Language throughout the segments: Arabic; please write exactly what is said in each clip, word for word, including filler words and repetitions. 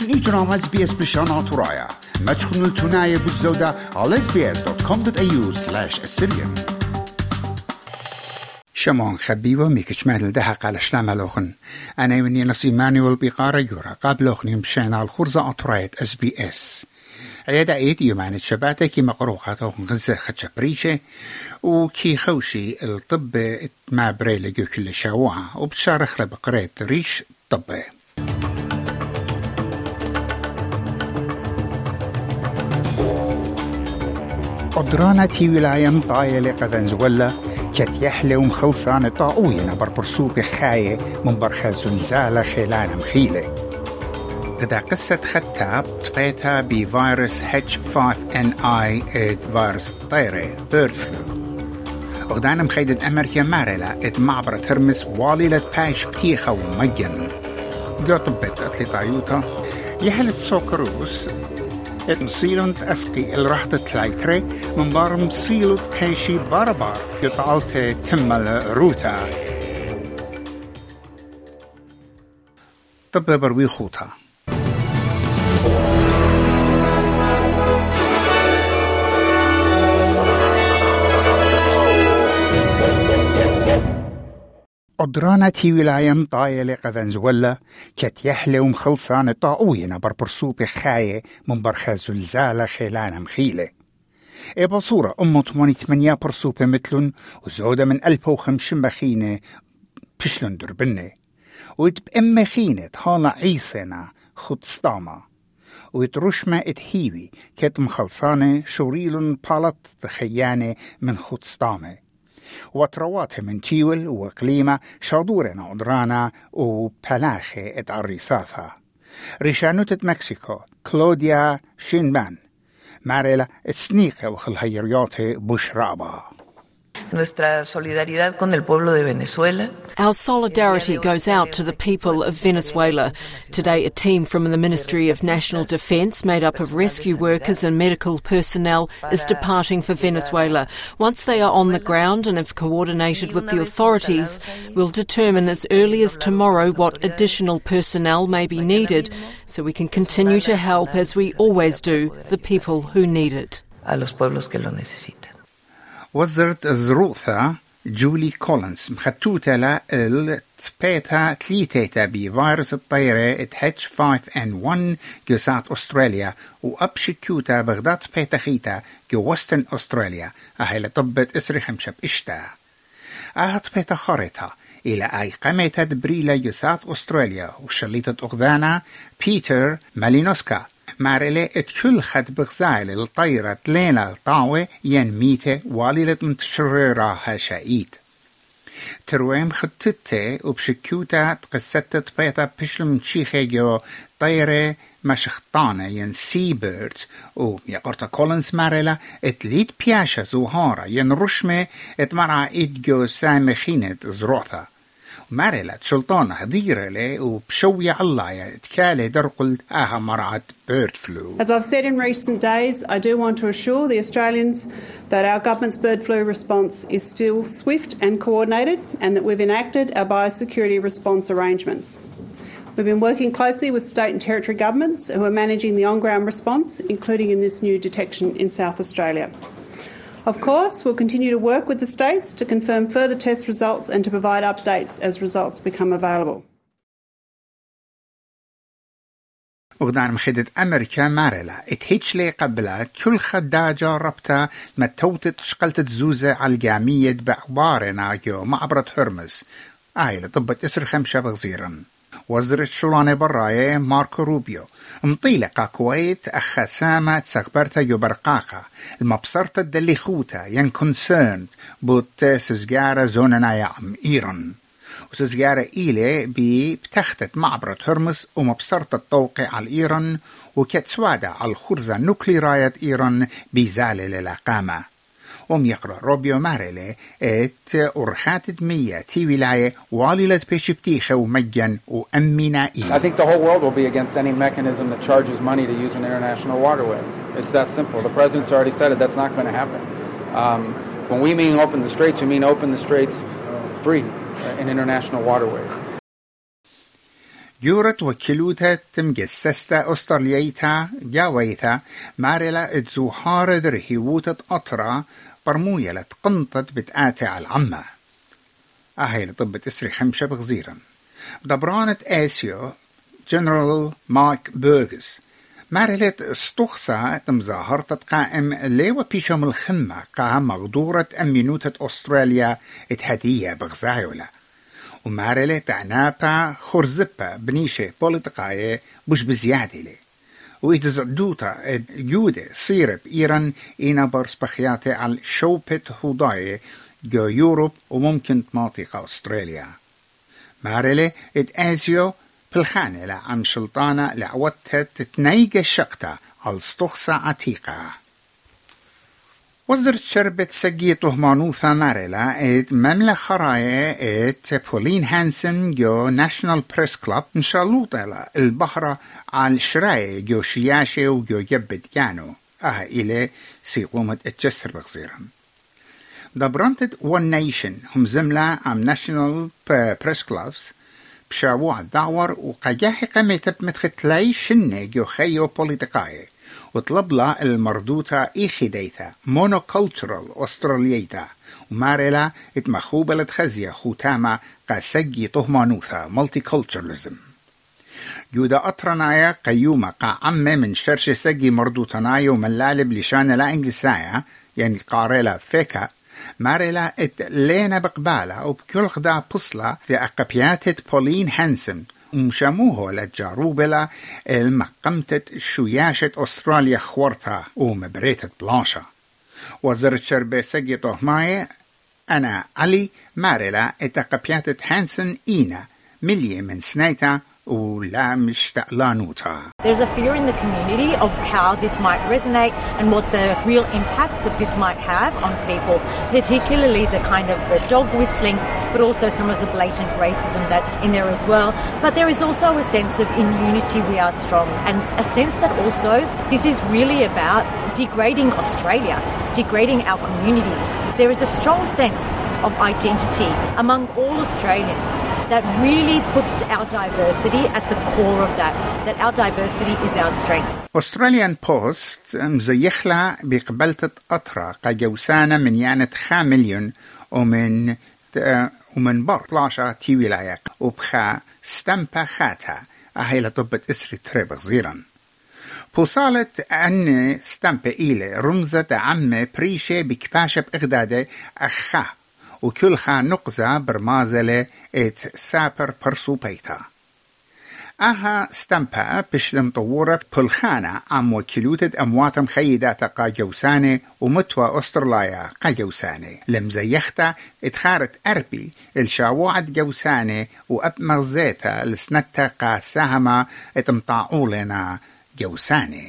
إيتنا اس بي اس بشانات ورايا ما تخنوا التناية بالزودة على اس بي اس دوت كوم دوت اي يو سلاش السريان شمون خبيبة ميكش مهل دهق على شلام لوخن أنا يوني نصي مانويل بقارة يورا قابل لوخن يمشان على الخرزة أطراية اس بي اس عيادة ايد يومان شباتة كي مقروخة غزة خدشة بريشة وكي خوشي الطب ما بريلة جو كل شاوعة وبشارخ لبقرية ريش طبي قدرانا تي ولاية طايلة قذنزولا كت يحلى ومخلصان طاوينا بربرسوق خاية من برخة زلزالة خيلانا مخيلة غدا قصة ختاب تبيتها بفيروس إتش فايف إن آي اد فيروس الطيرة بيرد فلو وغدانا مخيدة أمريكا مارلا اد معبرة هرمس واليلة باش بتيخة ومجن جو طبت أتلي طايوتا يحلت سوكروس اد مصيلون تأسقي الرحضة تلايتري من بار مصيلو بحيشي باربار يطالت تمل روتا طب بروي خوتا قدرانا تي ولاية مطايلة قذنزولا كت يحلى ومخلصان طاوينا بربرسوب خاية من برخة زلزالة خيلانا مخيلة اي بصورة أمو تماني تمانية برسوبة مثلن وزودة من ألف وخمش مخينة بشلن دربنة ويتب أم خينة هانا عيسنا خد سطامة ويترشمة اتهيوي كت مخلصانة شوريلن بالط خيانة من خد سطامة وتروات من تيول وقليمة شادورنا عدرانا وبلاخة اتعريصافها ريشانوتة مكسيكو كلوديا شينبان ماريلا السنيقة وخلهيرياته بشرابا. Nuestra solidaridad con el pueblo de Venezuela. Our solidarity goes out to the people of Venezuela. Today, a team from the Ministry of National Defence, made up of rescue workers and medical personnel, is departing for Venezuela. Once they are on the ground and have coordinated with the authorities, we'll determine as early as tomorrow what additional personnel may be needed so we can continue to help, as we always do, the people who need it. A los pueblos que lo necesitan. وزرت الزروثة جولي كولينز مختوتة للتبيتا تليتيتا بفيروس الطيرة إتش فايف إن ون جو سات أستراليا وأبشكوتا بغداد بيتا خيتا جو وستن أستراليا أهي طبت إسري خمشب إشتا أهت بيتا خارطة إلى أي قميتا دبريلا جو سات أستراليا وشليتة أغذانا بيتر مالينوسكا مارلي اتكل خد بغزايل الطيرة لينا طاوة ين ميته واليلة متشررها شايد ترويم خطتة وبشكوتا تقستت بيتا بشلم تشيخي جو طيرة مشخطانة ين سي بيرد و يقرطة كولنز مارلا اتليد بياشا زوهارة ين رشمة اتمرع اتجو سامخينة زروثة مارلا سلطان هديرة لي وبشوية الله تكالي درقل آها مرعت bird flu. As I've said in recent days, I do want to assure the Australians that our government's bird flu response is still swift and coordinated and that we've enacted our biosecurity response arrangements. We've been working closely with state and territory governments who are managing the on-ground response, including in this new detection in South Australia. Of course, we'll continue to work with the states to confirm further test results and to provide updates as results become available. وغدان مخدة أمريكا مارلا اتهيتش لي قبلها كل خداجة ربطة متوتت شقلتت زوزة على الجامية بعبارنا جو معبرة هرمز آي لطبت إسر خمسة بغزيرا وزرت شولاني براية ماركو روبيو مطيلقة كويت أخسامة تسخبرتا جو برقاقة المبصرة الدلي خوتا ين كونسيرند بوت سزجارة زوننا يعم إيران وسزجارة إيلي بتختت معبرة هرمز ومبصرة الطوقي على إيران وكتسوادة على الخرزة نوكليراية إيران بزالة للقامة وم يقرأ روبيو ماريلي ات أرخات دمية تي ولاية واليلة بيشبتيخة ومجن وأمينا إيه. I think the whole world will be against any mechanism that charges money to use an international waterway. It's that simple. The president's already said it. That's not going to happen. Um, when we mean open the straits, we mean open the straits free in international waterways. جورت وكلوتا تمجسستا أستراليتا جاويتا مارلا اتزوحار درهيوتة أطرا برمويلة قنطت بتآتي على العمة أهي لطبة إسري خمشة بغزيرا دبرانة آسيو جنرال مارك بيرغز مارلت استخصى تمظاهرة قائم ليو بيشم الخمة قا مغدورة أمينوتة أستراليا اتهدية بغزايولا ومارلت عنابا خرزبا بنيشة بوليتقاية بش بزيادة لي وإتزعدوتا جودة صيرب إيران إينا برسبخياتي على شوبة هوداية جو يوروب وممكن مناطق أستراليا مارلة ات آزيو بالخانة لعم شلطانة لعوتها تتنيق الشقطة على استخصى عتيقة وزرت شربت سقيته مانوثا ماريلا ات مملة خراية ات بولين هانسن جو ناشنال بريس كلاب مشالوطة البحرة على الشراية جو شياشة وجو جبت جانو اها إلي سيقومت اتجسر بغزيرا دبرانتت ون نيشن هم زملة عم ناشنال بريس كلابس بشاوع الدعور وقجاحي قميتب متختلاي شنة جو خيو بوليتقاي وطلب لا المردوطة إيخي ديتا مونوكولترال أستراليتا ومارلا اتمخوبلة خزية خوتاما قاسجي طهمانوثا مالتيكولتراليزم جودا أطرنايا قيومة قا عمي من شرش سجي مردوطنايا وملالب لشان لا إنجلسايا يعني قاريلا فيكا ماريلا ات لينا بقبالة وبكل خدا بصلة في أقبياتة بولين هانسن ومشاموه لجاروبلا المقمتة شوياشة أستراليا خورتا ومبريتة بلانشا وزرت شربة سجي طهماية أنا علي ماريلا ات أقبياتة هانسن إينا ملي من سنيتا ولا مشتاق لانوتا. There's a fear in the community of how this might resonate and what the real impacts that this might have on people, particularly the kind of the dog whistling, but also some of the blatant racism that's in there as well. But there is also a sense of in unity we are strong, and a sense that also this is really about degrading Australia, degrading our communities. There is a strong sense of identity among all Australians that really puts our diversity at the core of that, that our diversity is our strength. Australian Post مزيخلا بقبلة أطرا قجوسانة من يانة خامليون ومن ومن بار بلاشا تي ولاية وبخا ستمبا خاتا أهيلا طبة إسري تريب غزيرا بوصالت أن ستمبا إيلي رمزة عمة بريشة بكفاشة بإغدادة أخا وكل خا نقزة برمازلة ات سابر برسوبيتا اها ستمبا بشلم طورة بلخانة عم وكلوتة اموات مخيدات قا جوسانة ومتوى استرلايا قا جوسانة لمزيختا اتخارت اربي الشاوعة جوسانة واب مغزيتا لسنتا قا ساهما اتمطاعولنا جوسانة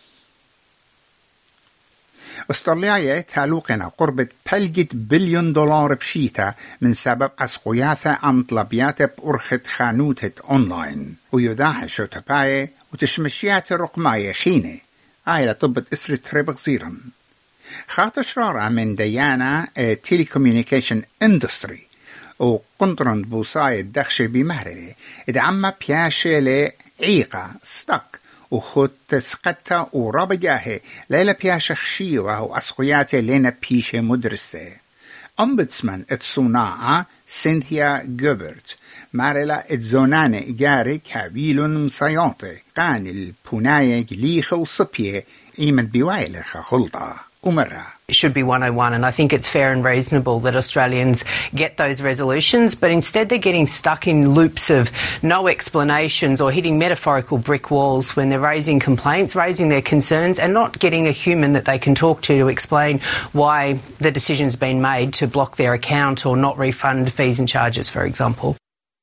استراليا تعلقنا قربة بلجة بليون دولار بشيتا من سبب أسقياثة عن طلبيات بأرخة خانوتة أونلاين ويذاح شوتباية وتشمشيات الرقمية خينة آيلة طبة إسرة ربغ زيرا خاطر شرارة من ديانا تيليكوميونيكيشن اندستري وقنطرن بوصاية دخشة بمهرلة ادعما بياشة لعيقة ستاك وخد تسقطة ورابجاهي ليلة بياشة خشيوة وأسقياتي لنا بيشة مدرسة أمبتسمان اتسوناعة سينثيا جوبرت مارلا اتزونانة إجاري كابيلون مصياطي قان البوناية جليخة وصبية إيمت بوايلخة خلطة ومرة. It should be one oh one, and I think it's fair and reasonable that Australians get those resolutions, but instead they're getting stuck in loops of no explanations or hitting metaphorical brick walls when they're raising complaints, raising their concerns, and not getting a human that they can talk to to explain why the decision's been made to block their account or not refund fees and charges, for example.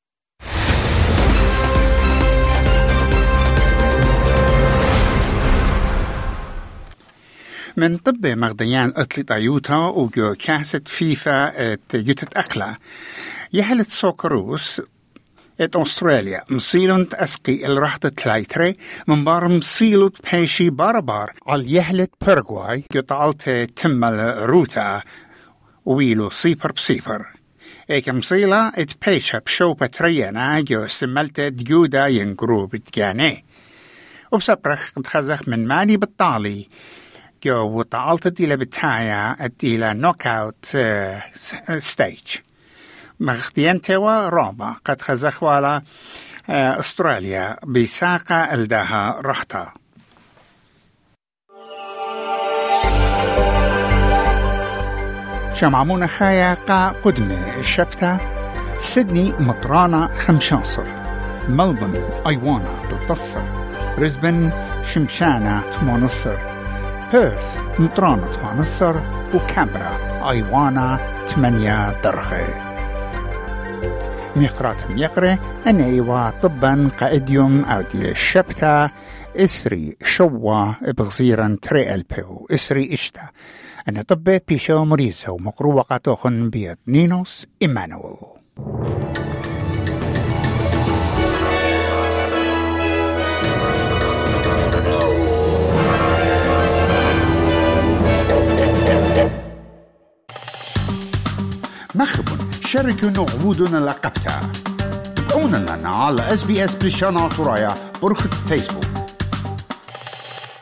من طب مغديان أطلت أيوتا وجو كاسة فيفا تجتت أقلا يهلت سوكروس ات أستراليا مصيلون تأسقي الرحضة تلايتري من بار مصيلو بيشي باربار على يهلت برغواي جو طالت تمل روتا ويلو سيبر بسيبر ايك مصيلة اتبيشها بشو بترينا جو سملت ديودا ينقرو بتجاني وبسبرخ تخزخ من ماني بالطالي جو وطالت ديلا بتايا ديلا نوك اوت ستيج مغتين توا رابع قد خزخ والا استراليا بساقة الدها رحتا شمعمونا خايا قا قدمة شبتا سيدني مطرانا خمشاصر ملبن أيوانا تتصر بريسبن شمشانا تمانصر بيرث مطرانا تمانصر وكامبرا أيوانا تمانيا درخي ميقرات ميقري أن أيوا طبا قائديوم أو دي الشبتا إسري شوا بغزيرا تري البيو إسري إشتا أنا طبي بيشو مريسة ومقروبة قاتوخن بيد نينوس إيمانويل مخبون شاركوا نعودنا لقبتها تابعونا لنا على اس بي اس بلشانات ورايا برخة فيسبوك